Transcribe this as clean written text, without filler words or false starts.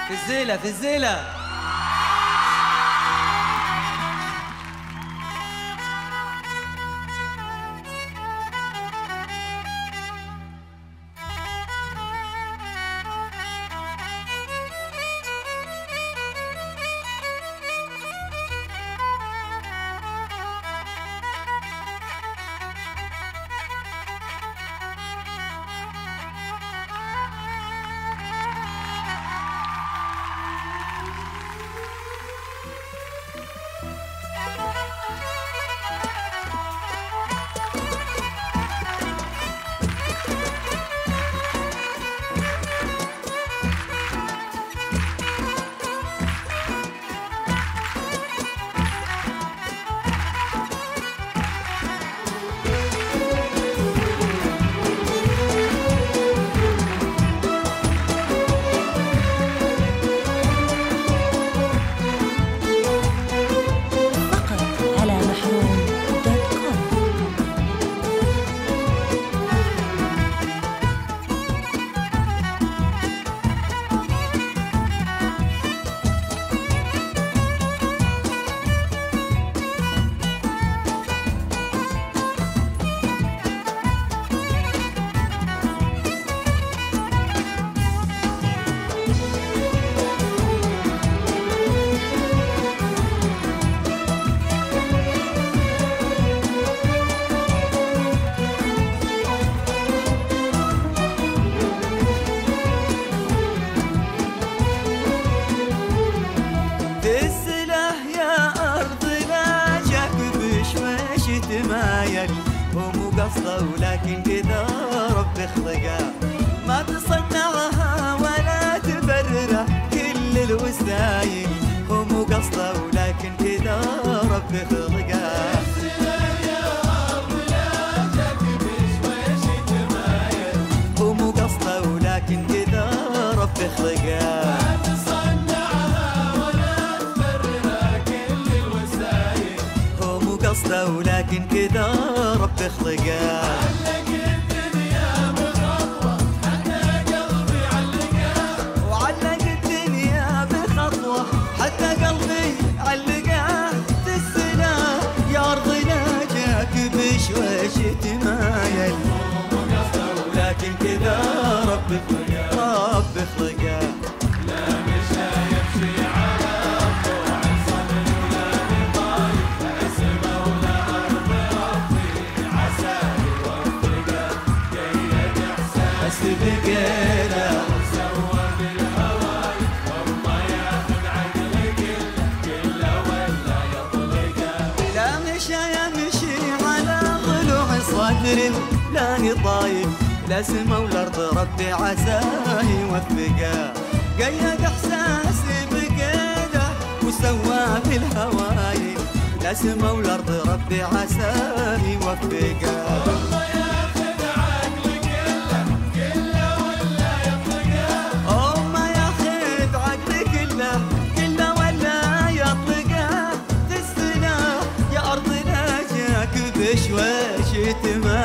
في الزيلة في الزيلة. ومو قصده ولكن كذا ربي خلقها، ما تصنعها ولا تبررها كل الوسايل، ومو قصده ولكن كذا ربي خلقها. ومو قصده ولكن كذا ربي خلقها، ولكن كذا ربي خلقها. علق الدنيا بخطوة حتى قلبي علقها، وعلق الدنيا بخطوة حتى قلبي علقها. في السنة يا أرضنا جاك بشويش تمايل، ولكن كذا ربي خلقها ربي خلقها. لا مشى يمشي على الضوء صدر ولا بطايف، اسمه ولا أرض ربي عسى يوفقه، قيد إحساس بقينا وسوى بالهواي، والله ياخذ عقل كله ولا يطلقه. لا مشى يمشي على ضلوع صدر لاني طايف، لا سما والأرض ربي عساه يوفقه، قيد إحساسي بقيده وسواه في الهوايل، لا سما والأرض ربي عساه يوفقه. والله ياخذ عقل كله ولا يطلقه، ما ياخذ عقلي كله ولا يطلقه. في السنة يا أرضنا جاك بشويش تمام